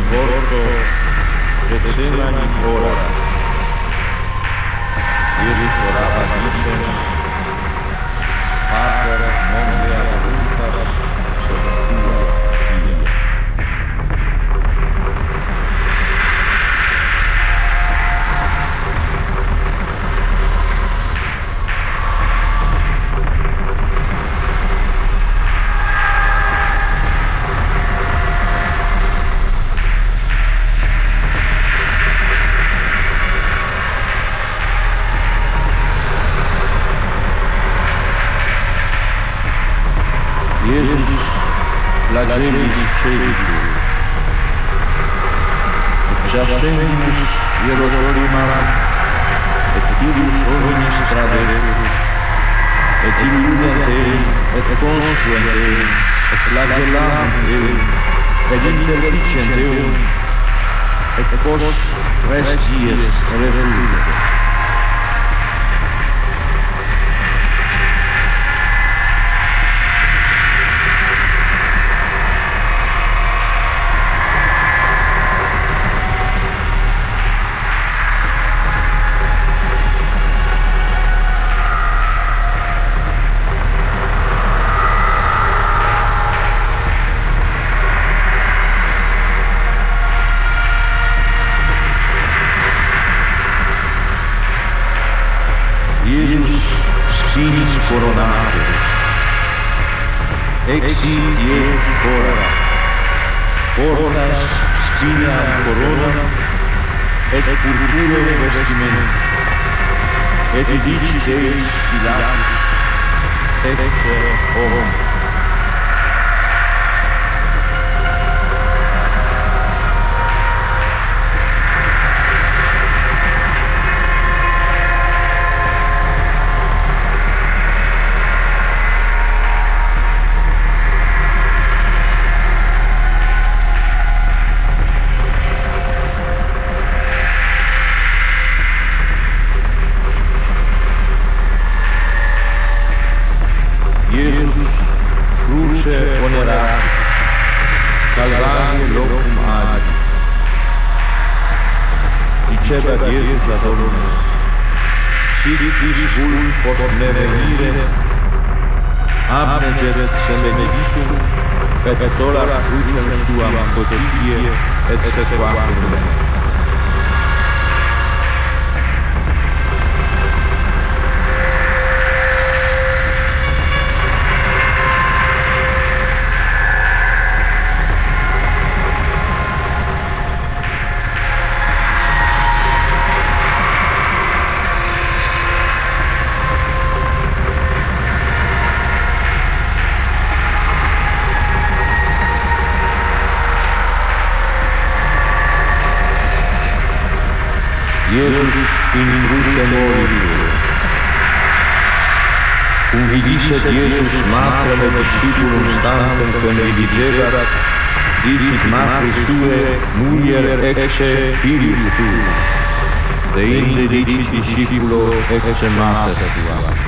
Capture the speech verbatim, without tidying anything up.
porto Getsemani ora. Iesus orava dicens, Pater, non mea voluntas, sed tua fiat. Iesus flagellis cebitur, et jacentius Hierosolima, et illius homines tradetur, et illudet ei, et conscient ei, et flagellant ei, et interficient eum, et post tres dies resurrecit. Iesus spinis coronatus, exit Iesus fora, portas spiniam coronam, et purpurem vestimentum, et dicit eis Pilatus, ecce homo. Iesus cruce poneratus, salvare locum adi. Dicebat Iesus ad omnes, sic vis vult post me venire, abneget se benedicum, pectora crucem suam cotidie, et sequatur me. Iesus in cruce moritur. Cum vidisset Iesus matrem et discipulum stantem quem vidigebat, dicit matris suae, mulier ecce filius tuus. Deinde dicit discipulo ecce mater tua.